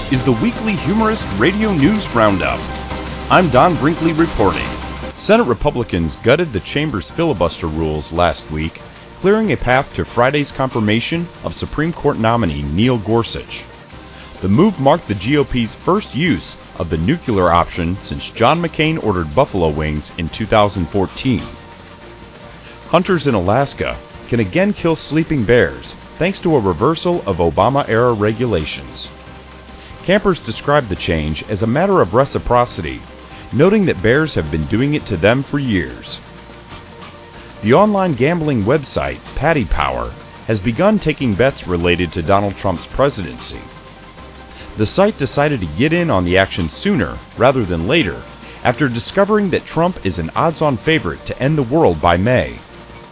is the weekly humorous radio news roundup. I'm Don Brinkley reporting. Senate Republicans gutted the chamber's filibuster rules last week, clearing a path to Friday's confirmation of Supreme Court nominee Neil Gorsuch. The move marked the GOP's first use of the nuclear option since John McCain ordered buffalo wings in 2014. Hunters in Alaska can again kill sleeping bears thanks to a reversal of Obama-era regulations. Campers describe the change as a matter of reciprocity, noting that bears have been doing it to them for years. The online gambling website Paddy Power has begun taking bets related to Donald Trump's presidency. The site decided to get in on the action sooner rather than later after discovering that Trump is an odds-on favorite to end the world by May.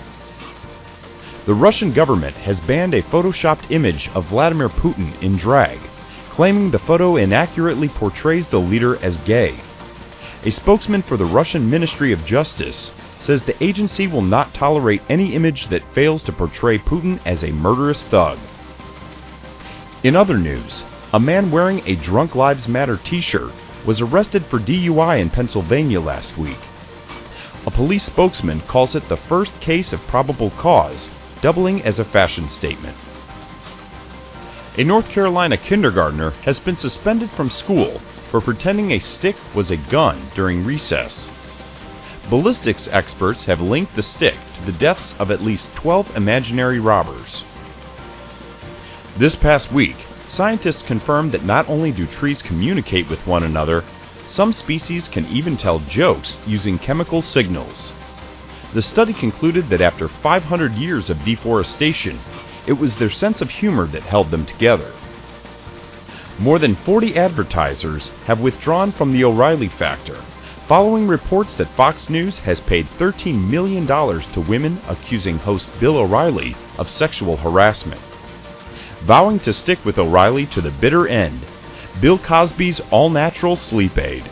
The Russian government has banned a photoshopped image of Vladimir Putin in drag, claiming the photo inaccurately portrays the leader as gay. A spokesman for the Russian Ministry of Justice says the agency will not tolerate any image that fails to portray Putin as a murderous thug. In other news, a man wearing a Drunk Lives Matter t-shirt was arrested for DUI in Pennsylvania last week. A police spokesman calls it the first case of probable cause, doubling as a fashion statement. A North Carolina kindergartner has been suspended from school for pretending a stick was a gun during recess. Ballistics experts have linked the stick to the deaths of at least 12 imaginary robbers. This past week, scientists confirmed that not only do trees communicate with one another, some species can even tell jokes using chemical signals. The study concluded that after 500 years of deforestation, it was their sense of humor that held them together. More than 40 advertisers have withdrawn from the O'Reilly factor, following reports that Fox News has paid $13 million to women accusing host Bill O'Reilly of sexual harassment. Vowing to stick with O'Reilly to the bitter end, Bill Cosby's all-natural sleep aid.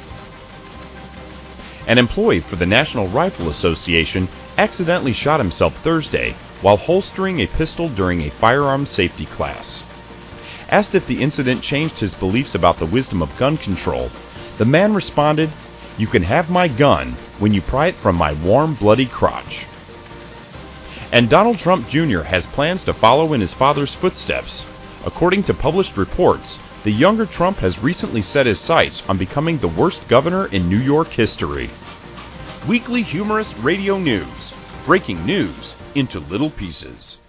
An employee for the National Rifle Association accidentally shot himself Thursday while holstering a pistol during a firearms safety class. Asked if the incident changed his beliefs about the wisdom of gun control, the man responded, "You can have my gun when you pry it from my warm, bloody crotch." And Donald Trump Jr. has plans to follow in his father's footsteps. According to published reports, the younger Trump has recently set his sights on becoming the worst governor in New York history. Weekly humorous radio news, breaking news into little pieces.